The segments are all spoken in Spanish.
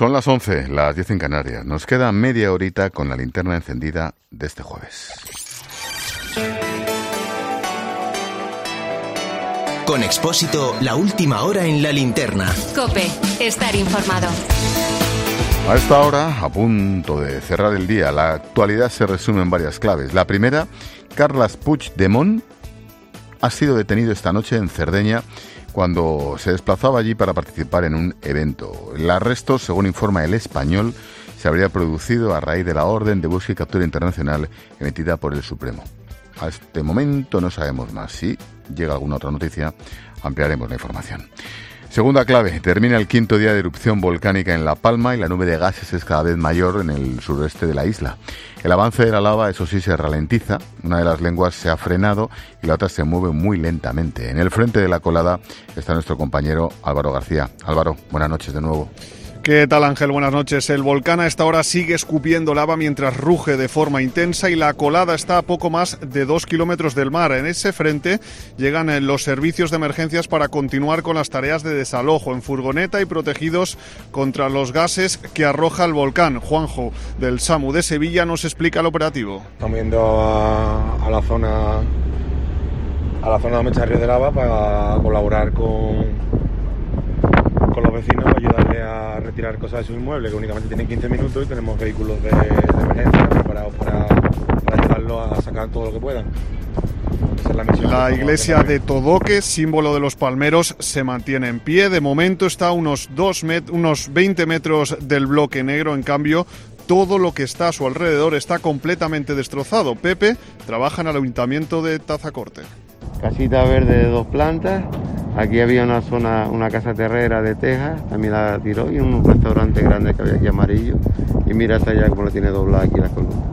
Son las 11, las 10 en Canarias. Nos queda media horita con la linterna encendida de este jueves. Con Expósito, la última hora en la linterna. COPE, estar informado. A esta hora, a punto de cerrar el día, la actualidad se resume en varias claves. La primera, Carles Puigdemont ha sido detenido esta noche en Cerdeña cuando se desplazaba allí para participar en un evento. El arresto, según informa El Español, se habría producido a raíz de la orden de búsqueda y captura internacional emitida por el Supremo. A este momento no sabemos más. Si llega alguna otra noticia, ampliaremos la información. Segunda clave, termina el 5º día de erupción volcánica en La Palma y la nube de gases es cada vez mayor en el suroeste de la isla. El avance de la lava, eso sí, se ralentiza. Una de las lenguas se ha frenado y la otra se mueve muy lentamente. En el frente de la colada está nuestro compañero Álvaro García. Álvaro, buenas noches de nuevo. ¿Qué tal, Ángel? Buenas noches. El volcán a esta hora sigue escupiendo lava mientras ruge de forma intensa y la colada está a poco más de 2 kilómetros del mar. En ese frente llegan los servicios de emergencias para continuar con las tareas de desalojo en furgoneta y protegidos contra los gases que arroja el volcán. Juanjo, del SAMU de Sevilla, nos explica el operativo. Estamos yendo a la zona de Mecha Río de Lava para colaborar con los vecinos, para ayudarle a retirar cosas de su inmueble, que únicamente tienen 15 minutos y tenemos vehículos de emergencia preparados para ayudarlos a sacar todo lo que puedan. Esa es la misión. La iglesia de Todoque, símbolo de los palmeros, se mantiene en pie. De momento está a unos 20 metros del bloque negro. En cambio, todo lo que está a su alrededor está completamente destrozado. Pepe trabaja en el ayuntamiento de Tazacorte. Casita verde de 2 plantas. Aquí había una casa terrera de tejas, también la tiró, y un restaurante grande que había aquí amarillo. Y mira hasta allá cómo lo tiene doblada aquí las columnas.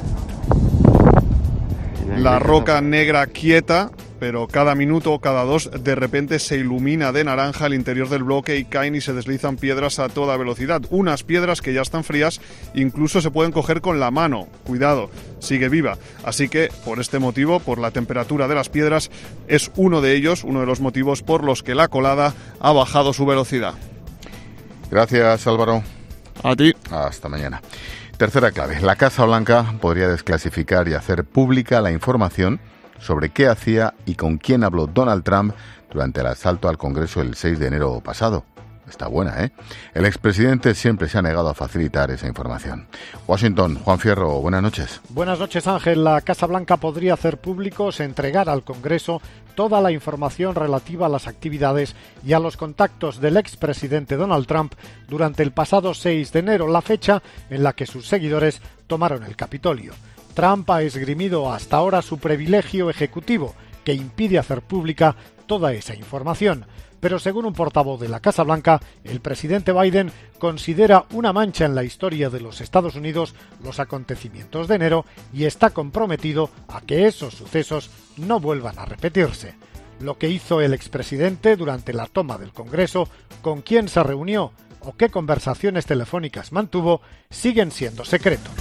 La roca negra quieta, pero cada minuto o cada dos de repente se ilumina de naranja el interior del bloque y caen y se deslizan piedras a toda velocidad. Unas piedras que ya están frías, incluso se pueden coger con la mano. Cuidado, sigue viva. Así que, por este motivo, por la temperatura de las piedras, es uno de los motivos por los que la colada ha bajado su velocidad. Gracias, Álvaro. A ti. Hasta mañana. Tercera clave, la Casa Blanca podría desclasificar y hacer pública la información sobre qué hacía y con quién habló Donald Trump durante el asalto al Congreso el 6 de enero pasado. Está buena, ¿eh? El expresidente siempre se ha negado a facilitar esa información. Washington, Juan Fierro, buenas noches. Buenas noches, Ángel. La Casa Blanca podría hacer públicos, entregar al Congreso toda la información relativa a las actividades y a los contactos del expresidente Donald Trump durante el pasado 6 de enero, la fecha en la que sus seguidores tomaron el Capitolio. Trump ha esgrimido hasta ahora su privilegio ejecutivo, que impide hacer pública toda esa información. Pero según un portavoz de la Casa Blanca, el presidente Biden considera una mancha en la historia de los Estados Unidos los acontecimientos de enero y está comprometido a que esos sucesos no vuelvan a repetirse. Lo que hizo el expresidente durante la toma del Congreso, con quién se reunió o qué conversaciones telefónicas mantuvo, siguen siendo secretos.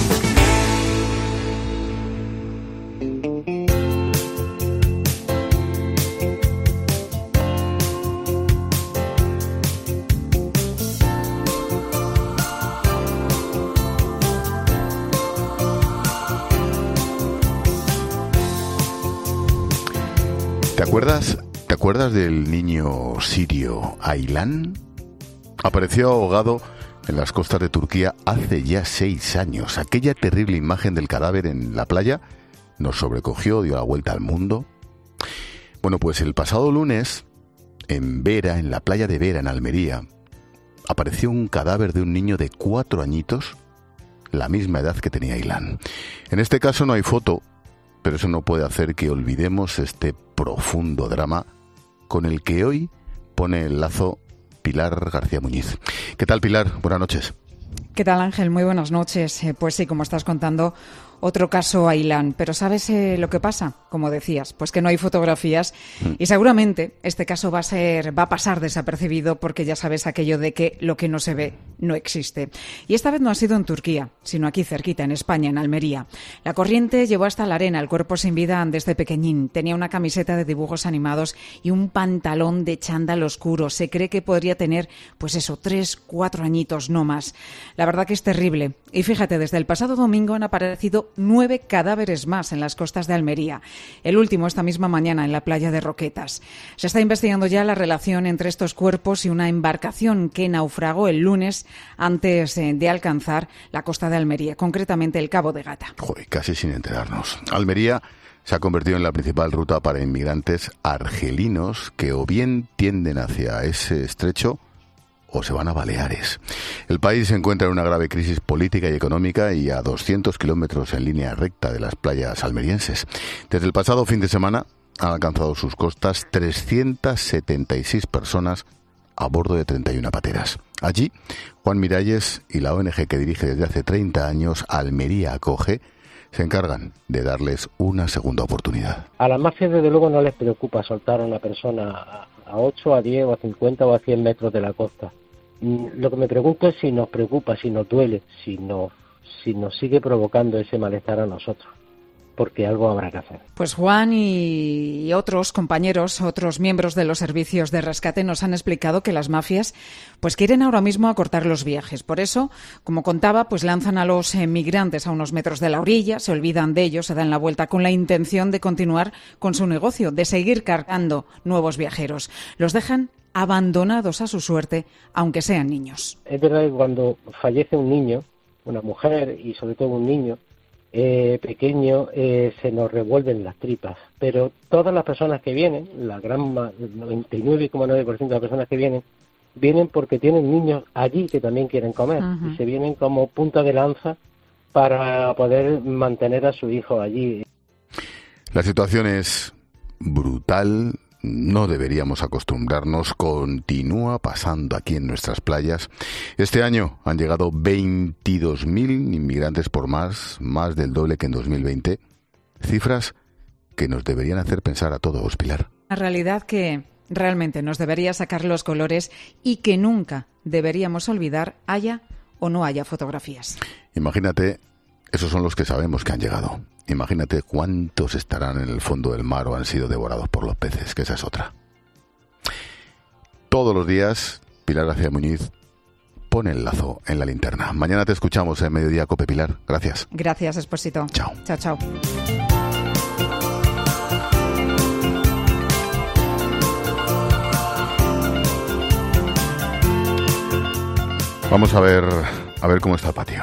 ¿Te acuerdas del niño sirio Aylan? Apareció ahogado en las costas de Turquía hace ya 6 años. Aquella terrible imagen del cadáver en la playa nos sobrecogió, dio la vuelta al mundo. Bueno, pues el pasado lunes, en Vera, en la playa de Vera, en Almería, apareció un cadáver de un niño de 4 añitos, la misma edad que tenía Aylan. En este caso no hay foto, pero eso no puede hacer que olvidemos este profundo drama con el que hoy pone el lazo Pilar García Muñiz. ¿Qué tal, Pilar? Buenas noches. ¿Qué tal, Ángel? Muy buenas noches. Pues sí, como estás contando, otro caso Ailán. Pero ¿sabes lo que pasa? Como decías, pues que no hay fotografías y seguramente este caso va a pasar desapercibido porque ya sabes aquello de que lo que no se ve no existe. Y esta vez no ha sido en Turquía, sino aquí cerquita, en España, en Almería. La corriente llevó hasta la arena el cuerpo sin vida desde pequeñín. Tenía una camiseta de dibujos animados y un pantalón de chándal oscuro. Se cree que podría tener, pues eso, 3, 4 añitos, no más. La verdad que es terrible. Y fíjate, desde el pasado domingo han aparecido 9 cadáveres más en las costas de Almería. El último esta misma mañana en la playa de Roquetas. Se está investigando ya la relación entre estos cuerpos y una embarcación que naufragó el lunes antes de alcanzar la costa de Almería, concretamente el Cabo de Gata. Joder, casi sin enterarnos. Almería se ha convertido en la principal ruta para inmigrantes argelinos que o bien tienden hacia ese estrecho o se van a Baleares. El país se encuentra en una grave crisis política y económica y a 200 kilómetros en línea recta de las playas almerienses. Desde el pasado fin de semana han alcanzado sus costas 376 personas a bordo de 31 pateras. Allí, Juan Miralles y la ONG que dirige desde hace 30 años, Almería Acoge, se encargan de darles una segunda oportunidad. A las mafias, desde luego, no les preocupa soltar a una persona a 8, a 10, o a 50 o a 100 metros de la costa. Lo que me pregunto es si nos preocupa, si nos duele, si nos sigue provocando ese malestar a nosotros, porque algo habrá que hacer. Pues Juan y otros compañeros, otros miembros de los servicios de rescate nos han explicado que las mafias pues quieren ahora mismo acortar los viajes. Por eso, como contaba, pues lanzan a los migrantes a unos metros de la orilla, se olvidan de ellos, se dan la vuelta con la intención de continuar con su negocio, de seguir cargando nuevos viajeros. Los dejan abandonados a su suerte, aunque sean niños. Es verdad que cuando fallece un niño, una mujer y sobre todo un niño pequeño, se nos revuelven las tripas, pero todas las personas que vienen, el 99,9% de las personas que vienen porque tienen niños allí que también quieren comer, y se vienen como punta de lanza para poder mantener a su hijo allí. La situación es brutal. No deberíamos acostumbrarnos, continúa pasando aquí en nuestras playas. Este año han llegado 22.000 inmigrantes por más del doble que en 2020. Cifras que nos deberían hacer pensar a todos, Pilar. Una realidad que realmente nos debería sacar los colores y que nunca deberíamos olvidar, haya o no haya fotografías. Imagínate, esos son los que sabemos que han llegado. Imagínate cuántos estarán en el fondo del mar o han sido devorados por los peces, que esa es otra. Todos los días, Pilar García Muñiz pone el lazo en la linterna. Mañana te escuchamos en Mediodía Cope, Pilar. Gracias. Gracias, Expósito. Chao. Chao, chao. Vamos a ver cómo está el patio.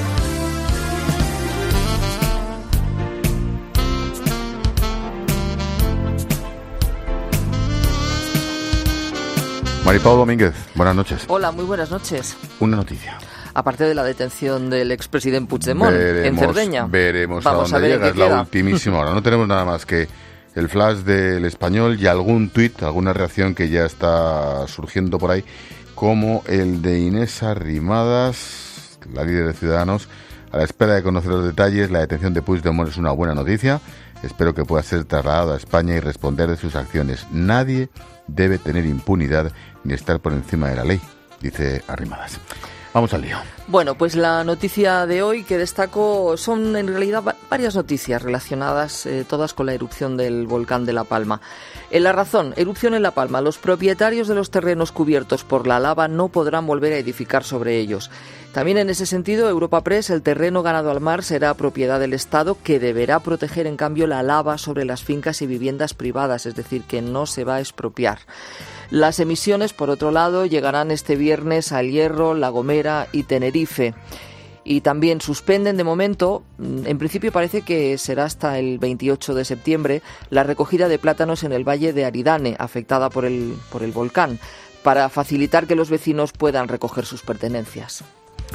Maripau Domínguez, buenas noches. Hola, muy buenas noches. Una noticia. Aparte de la detención del expresidente Puigdemont en Cerdeña. Veremos a dónde llega, es la ultimísima hora. No tenemos nada más que el flash del Español y algún tuit, alguna reacción que ya está surgiendo por ahí, como el de Inés Arrimadas, la líder de Ciudadanos. A la espera de conocer los detalles, la detención de Puigdemont es una buena noticia. Espero que pueda ser trasladado a España y responder de sus acciones. Nadie debe tener impunidad ni estar por encima de la ley, dice Arrimadas. Vamos al lío. Bueno, pues la noticia de hoy que destaco son en realidad varias noticias relacionadas todas con la erupción del volcán de La Palma. En La Razón, erupción en La Palma. Los propietarios de los terrenos cubiertos por la lava no podrán volver a edificar sobre ellos. También en ese sentido, Europa Press, el terreno ganado al mar será propiedad del Estado, que deberá proteger en cambio la lava sobre las fincas y viviendas privadas, es decir, que no se va a expropiar. Las emisiones, por otro lado, llegarán este viernes a El Hierro, La Gomera y Tenerife. Y también suspenden de momento, en principio parece que será hasta el 28 de septiembre, la recogida de plátanos en el valle de Aridane, afectada por el volcán, para facilitar que los vecinos puedan recoger sus pertenencias.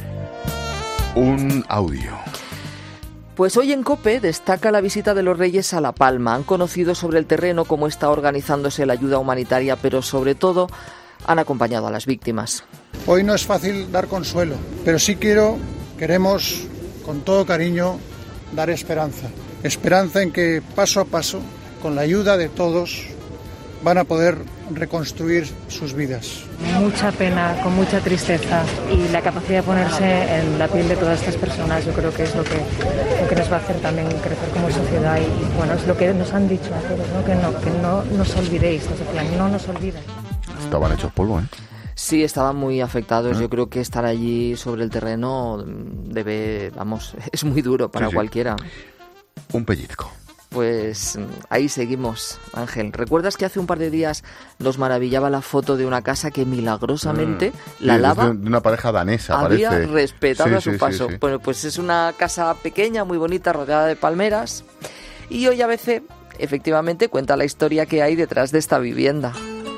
Un audio. Pues hoy en COPE destaca la visita de los Reyes a La Palma. Han conocido sobre el terreno cómo está organizándose la ayuda humanitaria, pero sobre todo han acompañado a las víctimas. Hoy no es fácil dar consuelo, pero sí queremos con todo cariño dar esperanza. Esperanza en que paso a paso, con la ayuda de todos, van a poder reconstruir sus vidas. Mucha pena, con mucha tristeza, y la capacidad de ponerse en la piel de todas estas personas yo creo que es lo que nos va a hacer también crecer como sociedad, y bueno, es lo que nos han dicho a todos, ¿no? Que no nos olvidéis, nos decían, no nos olviden. Estaban hechos polvo, ¿eh? Sí, estaban muy afectados. Yo creo que estar allí sobre el terreno es muy duro para cualquiera. Un pellizco. Pues ahí seguimos, Ángel. ¿Recuerdas que hace un par de días nos maravillaba la foto de una casa que milagrosamente la lava de una pareja danesa, había parece. respetado a su paso? Sí. Bueno, pues es una casa pequeña, muy bonita, rodeada de palmeras. Y hoy ABC, efectivamente, cuenta la historia que hay detrás de esta vivienda.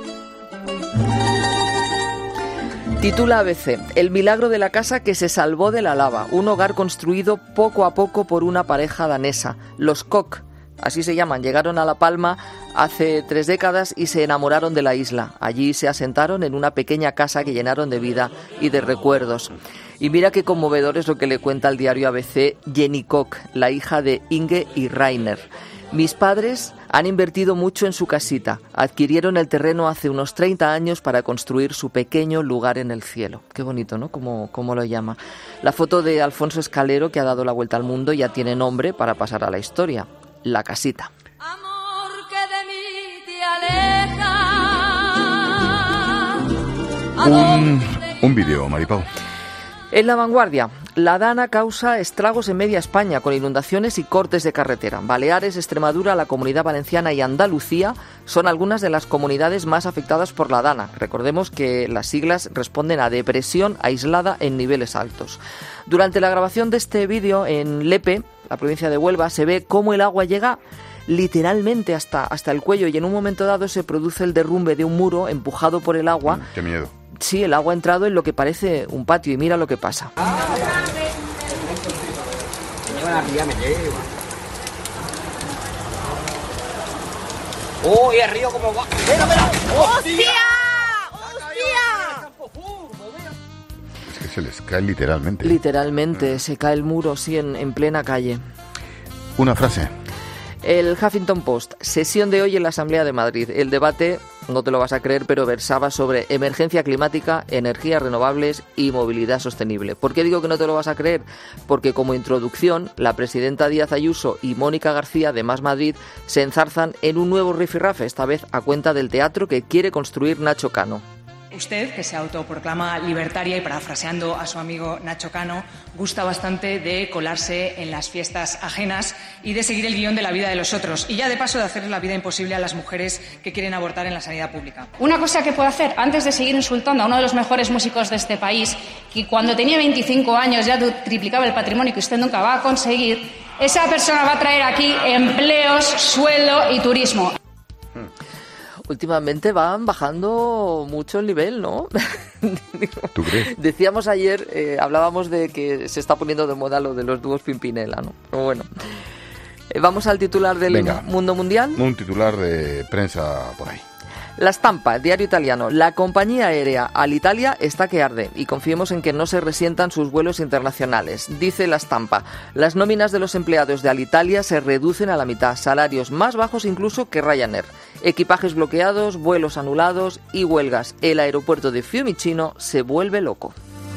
Titula ABC, El milagro de la casa que se salvó de la lava. Un hogar construido poco a poco por una pareja danesa, los Koch. Así se llaman, llegaron a La Palma hace 3 décadas y se enamoraron de la isla. Allí se asentaron en una pequeña casa que llenaron de vida y de recuerdos. Y mira qué conmovedor es lo que le cuenta al diario ABC Jenny Koch, la hija de Inge y Rainer. Mis padres han invertido mucho en su casita. Adquirieron el terreno hace unos 30 años para construir su pequeño lugar en el cielo. Qué bonito, ¿no? Como lo llama. La foto de Alfonso Escalero, que ha dado la vuelta al mundo, ya tiene nombre para pasar a la historia. La casita. Amor que de mí te aleja. Un vídeo, Maripau. En La Vanguardia, la Dana causa estragos en media España con inundaciones y cortes de carretera. Baleares, Extremadura, la Comunidad Valenciana y Andalucía son algunas de las comunidades más afectadas por la Dana. Recordemos que las siglas responden a depresión aislada en niveles altos. Durante la grabación de este vídeo en Lepe, la provincia de Huelva, se ve cómo el agua llega literalmente hasta el cuello y en un momento dado se produce el derrumbe de un muro empujado por el agua. ¡Qué miedo! Sí, el agua ha entrado en lo que parece un patio y mira lo que pasa. ¡Oh, y el río cómo va! ¡Mira! ¡Hostia! Es que se les cae literalmente. Literalmente, se cae el muro, sí, en plena calle. Una frase. El Huffington Post, sesión de hoy en la Asamblea de Madrid. El debate, no te lo vas a creer, pero versaba sobre emergencia climática, energías renovables y movilidad sostenible. ¿Por qué digo que no te lo vas a creer? Porque como introducción, la presidenta Díaz Ayuso y Mónica García de Más Madrid se enzarzan en un nuevo rifirrafe, esta vez a cuenta del teatro que quiere construir Nacho Cano. Usted, que se autoproclama libertaria y parafraseando a su amigo Nacho Cano, gusta bastante de colarse en las fiestas ajenas y de seguir el guión de la vida de los otros y ya de paso de hacer la vida imposible a las mujeres que quieren abortar en la sanidad pública. Una cosa que puede hacer antes de seguir insultando a uno de los mejores músicos de este país, que cuando tenía 25 años ya triplicaba el patrimonio que usted nunca va a conseguir, esa persona va a traer aquí empleos, sueldo y turismo. Últimamente van bajando mucho el nivel, ¿no? ¿Tú crees? Decíamos ayer, hablábamos de que se está poniendo de moda lo de los dúos Pimpinela, ¿no? Pero bueno, vamos al titular del Mundo Mundial. Un titular de prensa por ahí. La Stampa, diario italiano. La compañía aérea Alitalia está que arde y confiemos en que no se resientan sus vuelos internacionales. Dice La Stampa, las nóminas de los empleados de Alitalia se reducen a la mitad, salarios más bajos incluso que Ryanair. Equipajes bloqueados, vuelos anulados y huelgas. El aeropuerto de Fiumicino se vuelve loco.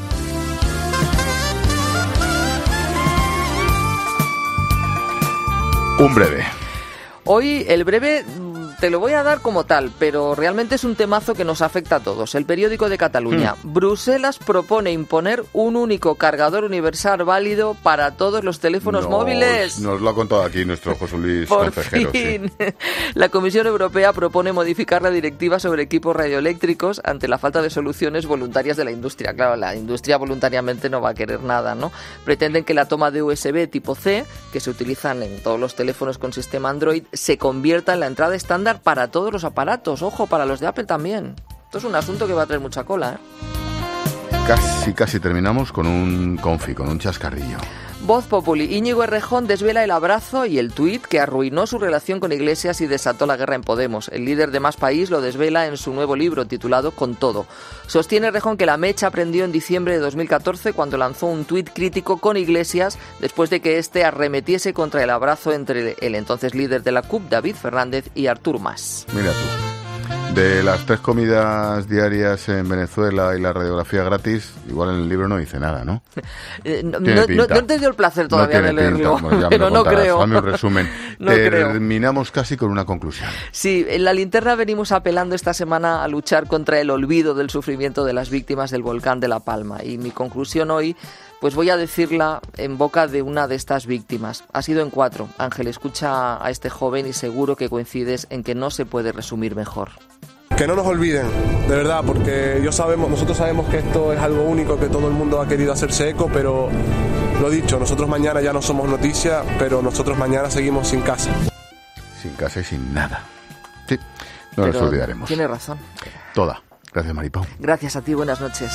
Un breve. Hoy el breve te lo voy a dar como tal, pero realmente es un temazo que nos afecta a todos. El Periódico de Cataluña. Bruselas propone imponer un único cargador universal válido para todos los teléfonos móviles. Nos lo ha contado aquí nuestro José Luis Por Consejero. fin. Sí. La Comisión Europea propone modificar la directiva sobre equipos radioeléctricos ante la falta de soluciones voluntarias de la industria. Claro, la industria voluntariamente no va a querer nada, ¿no? Pretenden que la toma de USB tipo C, que se utilizan en todos los teléfonos con sistema Android, se convierta en la entrada estándar para todos los aparatos. Ojo, para los de Apple también. Esto es un asunto que va a traer mucha cola, ¿eh? Casi terminamos con un chascarrillo. Voz Populi. Íñigo Errejón desvela el abrazo y el tuit que arruinó su relación con Iglesias y desató la guerra en Podemos. El líder de Más País lo desvela en su nuevo libro titulado Con Todo. Sostiene Errejón que la mecha prendió en diciembre de 2014 cuando lanzó un tuit crítico con Iglesias después de que éste arremetiese contra el abrazo entre el entonces líder de la CUP, David Fernández, y Artur Mas. Mira tú. De las 3 comidas diarias en Venezuela y la radiografía gratis, igual en el libro no dice nada, ¿no? No te dio el placer todavía de leerlo, bueno, pero no creo. Hazme un resumen. Terminamos casi con una conclusión. Sí, en La Linterna venimos apelando esta semana a luchar contra el olvido del sufrimiento de las víctimas del volcán de La Palma. Y mi conclusión hoy, pues voy a decirla en boca de una de estas víctimas. Ha sido en 4. Ángel, escucha a este joven y seguro que coincides en que no se puede resumir mejor. Que no nos olviden, de verdad, porque nosotros sabemos que esto es algo único, que todo el mundo ha querido hacerse eco, pero lo dicho, nosotros mañana ya no somos noticia, pero nosotros mañana seguimos sin casa. Sin casa y sin nada. Sí, no nos olvidaremos. Tiene razón. Toda. Gracias, Maripau. Gracias a ti, buenas noches.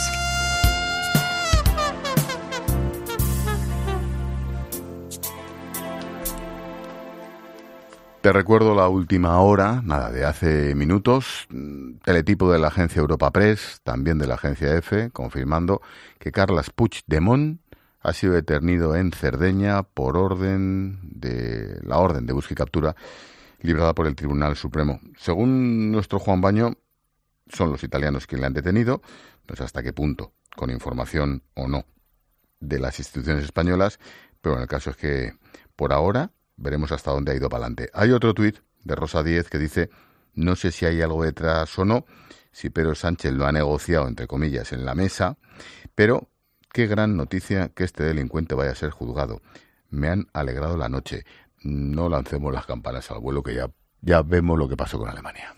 Te recuerdo la última hora, de hace minutos, teletipo de la agencia Europa Press, también de la agencia EFE, confirmando que Carles Puigdemont ha sido detenido en Cerdeña por la orden de búsqueda y captura librada por el Tribunal Supremo. Según nuestro Juan Baño, son los italianos quienes le han detenido, no sé hasta qué punto, con información o no de las instituciones españolas, pero en el caso es que por ahora veremos hasta dónde ha ido para adelante. Hay otro tuit de Rosa Díez que dice, no sé si hay algo detrás o no, si Pedro Sánchez lo ha negociado, entre comillas, en la mesa, pero qué gran noticia que este delincuente vaya a ser juzgado. Me han alegrado la noche. No lancemos las campanas al vuelo, que ya vemos lo que pasó con Alemania.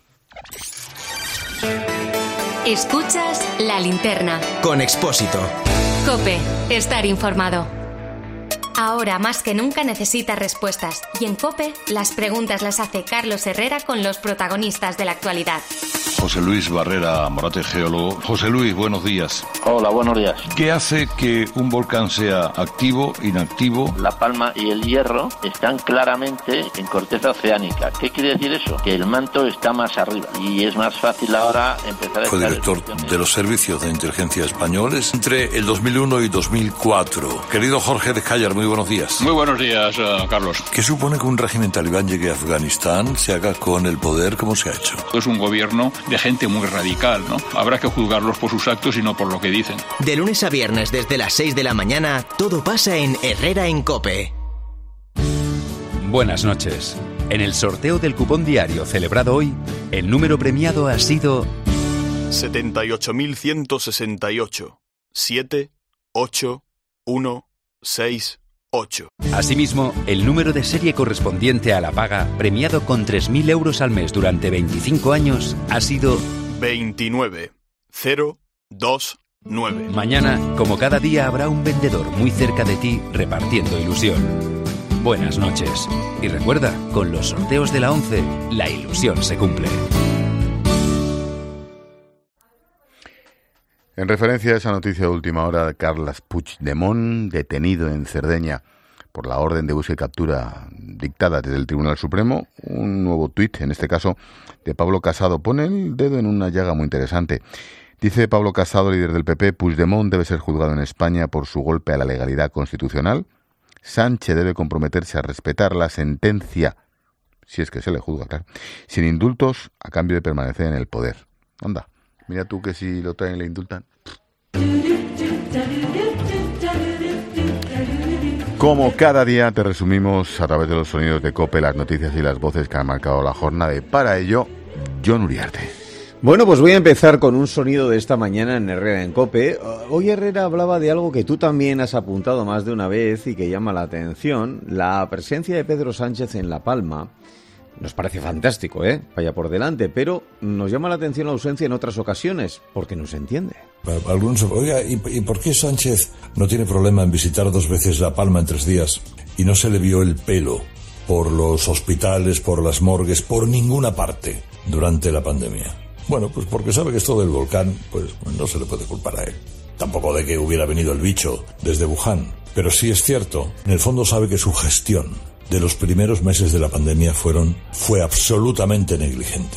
Escuchas La Linterna. Con Expósito. COPE. Estar informado. Ahora más que nunca necesita respuestas. Y en COPE, las preguntas las hace Carlos Herrera con los protagonistas de la actualidad. José Luis Barrera Morate, geólogo. José Luis, buenos días. Hola, buenos días. ¿Qué hace que un volcán sea activo, inactivo? La palma y el hierro están claramente en corteza oceánica. ¿Qué quiere decir eso? Que el manto está más arriba y es más fácil ahora empezar a... Fue director de los servicios de inteligencia españoles entre el 2001 y 2004. Querido Jorge de Callar, muy buenos días. Muy buenos días, Carlos. ¿Qué supone que un régimen talibán llegue a Afganistán, se haga con el poder como se ha hecho? Es un gobierno de gente muy radical, ¿no? Habrá que juzgarlos por sus actos y no por lo que dicen. De lunes a viernes desde las 6 de la mañana, todo pasa en Herrera en COPE. Buenas noches. En el sorteo del cupón diario celebrado hoy, el número premiado ha sido 78.168. 78168. Asimismo, el número de serie correspondiente a la paga, premiado con 3.000 euros al mes durante 25 años, ha sido 29029. Mañana, como cada día, habrá un vendedor muy cerca de ti repartiendo ilusión. Buenas noches. Y recuerda, con los sorteos de la 11, la ilusión se cumple. En referencia a esa noticia de última hora, Carles Puigdemont, detenido en Cerdeña por la orden de búsqueda y captura dictada desde el Tribunal Supremo, un nuevo tuit, en este caso de Pablo Casado, pone el dedo en una llaga muy interesante. Dice Pablo Casado, líder del PP, Puigdemont debe ser juzgado en España por su golpe a la legalidad constitucional. Sánchez debe comprometerse a respetar la sentencia, si es que se le juzga, claro, sin indultos a cambio de permanecer en el poder. Anda, mira tú que si lo traen le indultan. Como cada día te resumimos a través de los sonidos de COPE las noticias y las voces que han marcado la jornada, y para ello, Jon Uriarte. Bueno, pues voy a empezar con un sonido de esta mañana en Herrera en COPE. Hoy Herrera hablaba de algo que tú también has apuntado más de una vez y que llama la atención, la presencia de Pedro Sánchez en La Palma. Nos parece fantástico, vaya por delante, pero nos llama la atención la ausencia en otras ocasiones, porque no se entiende. Algunos, oiga, ¿y por qué Sánchez no tiene problema en visitar 2 veces La Palma en 3 días y no se le vio el pelo por los hospitales, por las morgues, por ninguna parte durante la pandemia? Bueno, pues porque sabe que esto del volcán, pues no se le puede culpar a él. tampoco de que hubiera venido el bicho desde Wuhan. Pero sí es cierto, en el fondo sabe que su gestión de los primeros meses de la pandemia fue absolutamente negligente.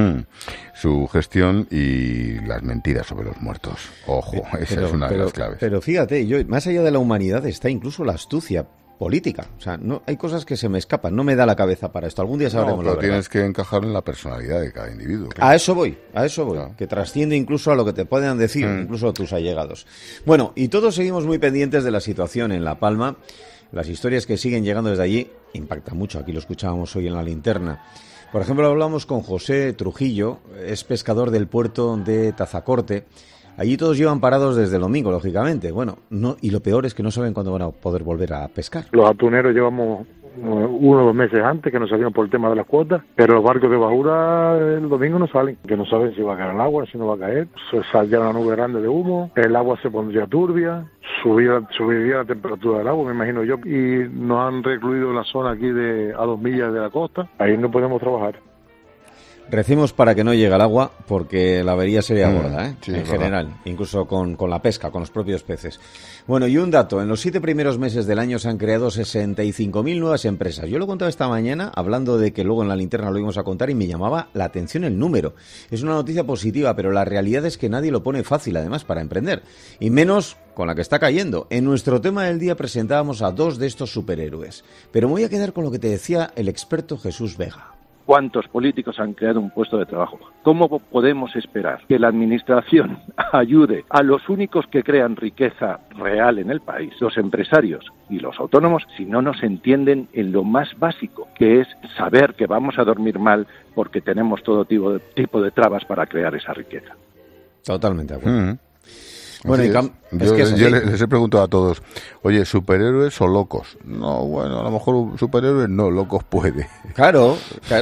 Su gestión y las mentiras sobre los muertos. Ojo, esa es una de las claves. Pero fíjate, más allá de la humanidad está incluso la astucia política. O sea, no hay cosas que se me escapan, no me da la cabeza para esto. Algún día sabremos la verdad. Pero tienes que encajar en la personalidad de cada individuo. Claro. A eso voy, que trasciende incluso a lo que te puedan decir, incluso a tus allegados. Bueno, y todos seguimos muy pendientes de la situación en La Palma. Las historias que siguen llegando desde allí impactan mucho. Aquí lo escuchábamos hoy en La Linterna. Por ejemplo, hablamos con José Trujillo, es pescador del puerto de Tazacorte. Allí todos llevan parados desde el domingo, lógicamente. Bueno, y lo peor es que no saben cuándo van a poder volver a pescar. Los atuneros llevamos 1 o 2 meses antes que no salían por el tema de las cuotas, pero los barcos de bajura el domingo no salen, que no saben si va a caer el agua, si no va a caer. Saldría una nube grande de humo, el agua se pondría turbia, subiría la temperatura del agua, me imagino yo, y nos han recluido en la zona aquí a 2 millas de la costa. Ahí no podemos trabajar. Recemos para que no llegue el agua, porque la avería sería gorda, sí, en general, incluso con la pesca, con los propios peces. Bueno, y un dato, en los 7 primeros meses del año se han creado 65.000 nuevas empresas. Yo lo contaba esta mañana, hablando de que luego en La Linterna lo íbamos a contar, y me llamaba la atención el número. Es una noticia positiva, pero la realidad es que nadie lo pone fácil, además, para emprender. Y menos con la que está cayendo. En nuestro tema del día presentábamos a 2 de estos superhéroes. Pero me voy a quedar con lo que te decía el experto Jesús Vega. ¿Cuántos políticos han creado un puesto de trabajo? ¿Cómo podemos esperar que la administración ayude a los únicos que crean riqueza real en el país, los empresarios y los autónomos, si no nos entienden en lo más básico, que es saber que vamos a dormir mal porque tenemos todo tipo de trabas para crear esa riqueza? Totalmente de acuerdo. Bueno, yo les he preguntado a todos, oye, ¿superhéroes o locos? No, bueno, a lo mejor superhéroes no, locos puede. Claro.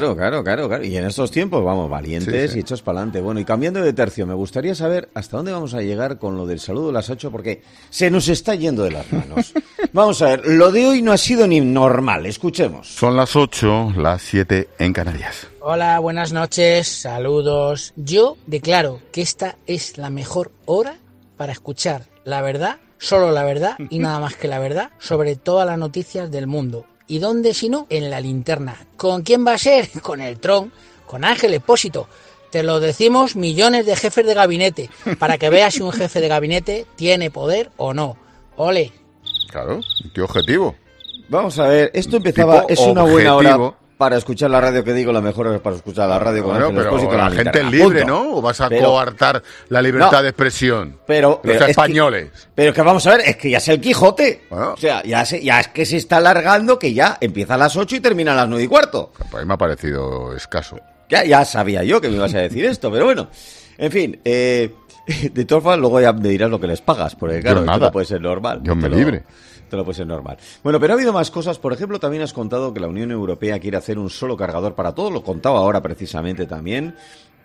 Y en estos tiempos, vamos, valientes y hechos para adelante. Bueno, y cambiando de tercio, me gustaría saber hasta dónde vamos a llegar con lo del saludo de las 8, porque se nos está yendo de las manos. Vamos a ver, lo de hoy no ha sido ni normal, escuchemos. Son las 8, las 7 en Canarias. Hola, buenas noches, saludos. Yo declaro que esta es la mejor hora para escuchar la verdad, solo la verdad y nada más que la verdad sobre todas las noticias del mundo. ¿Y dónde si no? En La Linterna. ¿Con quién va a ser? Con el Tron, con Ángel Expósito. Te lo decimos millones de jefes de gabinete, para que veas si un jefe de gabinete tiene poder o no. ¡Ole! Claro, qué objetivo. Vamos a ver, esto empezaba, es una buena hora para escuchar la radio, que digo, la mejor es para escuchar la radio con Ángel Expósito. Pero la gente es libre, ¿no? ¿O vas a coartar la libertad de expresión? Pero los españoles. Pero que vamos a ver, es que ya es el Quijote. O sea, ya es que se está alargando, que ya empieza a las 8 y termina a las 9:15. A mí me ha parecido escaso. Ya sabía yo que me ibas a decir esto, pero bueno. En fin, de todas formas, luego ya me dirás lo que les pagas, porque claro, esto no puede ser normal. Yo me libre. Esto no puede ser normal. Bueno, pero ha habido más cosas. Por ejemplo, también has contado que la Unión Europea quiere hacer un solo cargador para todo. Lo contaba ahora precisamente también.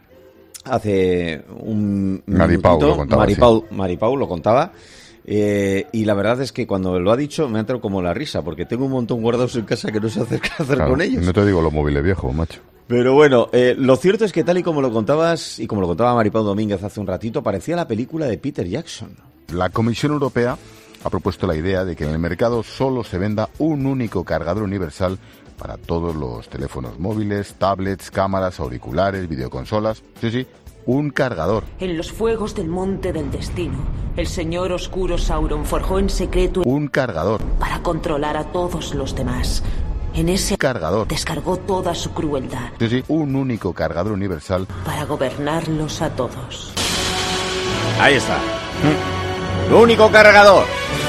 Hace un Maripau lo contaba. Maripau lo contaba. Y la verdad es que cuando lo ha dicho me ha entrado como la risa, porque tengo un montón guardados en casa que no sé qué hacer con ellos. No te digo los móviles viejos, macho. Pero bueno, lo cierto es que tal y como lo contabas, y como lo contaba Maripau Domínguez hace un ratito, parecía la película de Peter Jackson. La Comisión Europea ha propuesto la idea de que en el mercado solo se venda un único cargador universal para todos los teléfonos móviles, tablets, cámaras, auriculares, videoconsolas. Sí, un cargador. En los fuegos del monte del destino, el señor oscuro Sauron forjó en secreto un cargador para controlar a todos los demás. En ese cargador descargó toda su crueldad. Sí, un único cargador universal para gobernarlos a todos. Ahí está. El único cargador.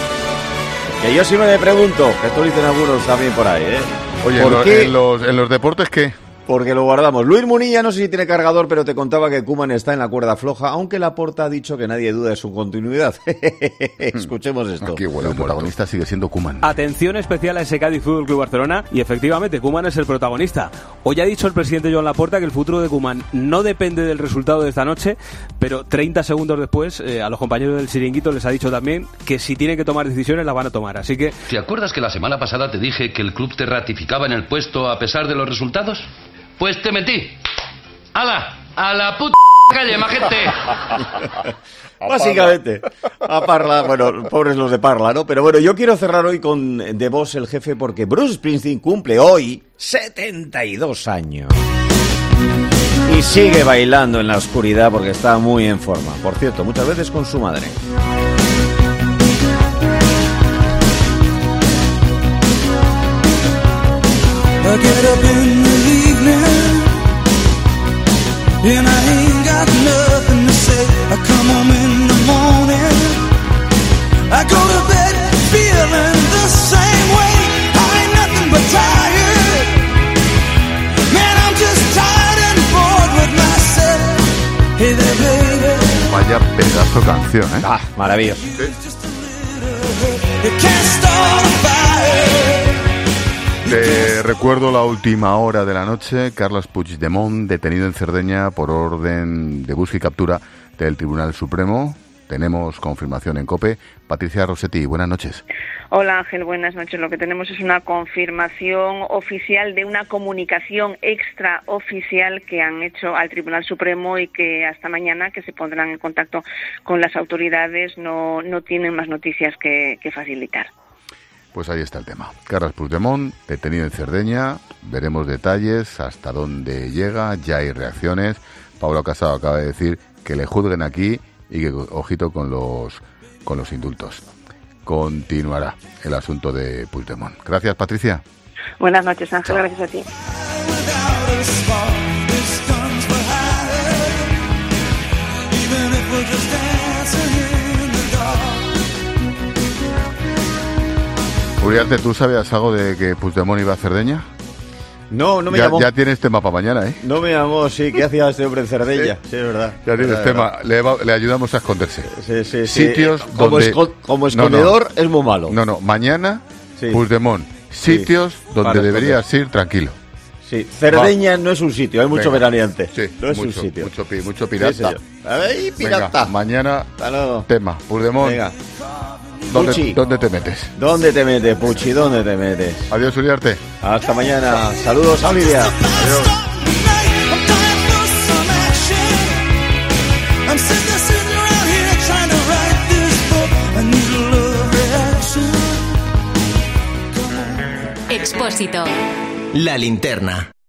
Que yo sí me pregunto, que esto lo dicen algunos también por ahí, Oye, en los deportes, ¿qué? Porque lo guardamos. Luis Munilla no sé si tiene cargador, pero te contaba que Koeman está en la cuerda floja, aunque Laporta ha dicho que nadie duda de su continuidad. Escuchemos esto. Qué bueno, el protagonista sigue siendo Koeman. Atención especial a ese Cádiz Fútbol Club Barcelona, y efectivamente Koeman es el protagonista. Hoy ha dicho el presidente Joan Laporta que el futuro de Koeman no depende del resultado de esta noche, pero 30 segundos después a los compañeros del Chiringuito les ha dicho también que si tienen que tomar decisiones las van a tomar. Así que... ¿Te acuerdas que la semana pasada te dije que el club te ratificaba en el puesto a pesar de los resultados? Pues te mentí. ¡Hala! ¡A la puta calle, majete! Básicamente, a Parla, bueno, pobres los de Parla, ¿no? Pero bueno, yo quiero cerrar hoy con The Boss, el jefe, porque Bruce Springsteen cumple hoy 72 años. Y sigue bailando en la oscuridad porque está muy en forma. Por cierto, muchas veces con su madre. I get up in the evening and I ain't got nothing to say. I come home in the morning, I go to bed feeling the same way. I ain't nothing but tired, man, I'm just tired and bored with myself. Hey there, baby. Vaya pedazo de canción, ¿eh? Ah, maravilloso. Sí. You can't start a fire. Te recuerdo la última hora de la noche. Carles Puigdemont, detenido en Cerdeña por orden de busca y captura del Tribunal Supremo. Tenemos confirmación en COPE. Patricia Rossetti, buenas noches. Hola Ángel, buenas noches. Lo que tenemos es una confirmación oficial de una comunicación extraoficial que han hecho al Tribunal Supremo y que hasta mañana, que se pondrán en contacto con las autoridades, no tienen más noticias que facilitar. Pues ahí está el tema. Carles Puigdemont, detenido en Cerdeña. Veremos detalles, hasta dónde llega. Ya hay reacciones. Pablo Casado acaba de decir que le juzguen aquí y que ojito con los indultos. Continuará el asunto de Puigdemont. Gracias, Patricia. Buenas noches, Ángel. Chao. Gracias a ti. Uriarte, ¿tú sabías algo de que Puigdemont iba a Cerdeña? No me llamó. Ya tienes tema para mañana, ¿eh? No me llamó, sí. ¿Qué hacía este hombre en Cerdeña? Sí, es verdad. Ya tienes tema. Le ayudamos a esconderse. Sí. Sitios Como donde... como escondedor es muy malo. No. Mañana, sí. Puigdemont. Sitios donde deberías ir tranquilo. Sí. Cerdeña no es un sitio, hay mucho veraneante. Sí, no es un sitio. Mucho pirata. Sí, ¡ay, pirata! Venga, mañana, tema. Puigdemont. Venga. ¿Dónde te metes? ¿Dónde te metes, Puchi? ¿Dónde te metes? Adiós, Uriarte. Hasta mañana. Saludos a Olivia. Adiós. Expósito. La linterna.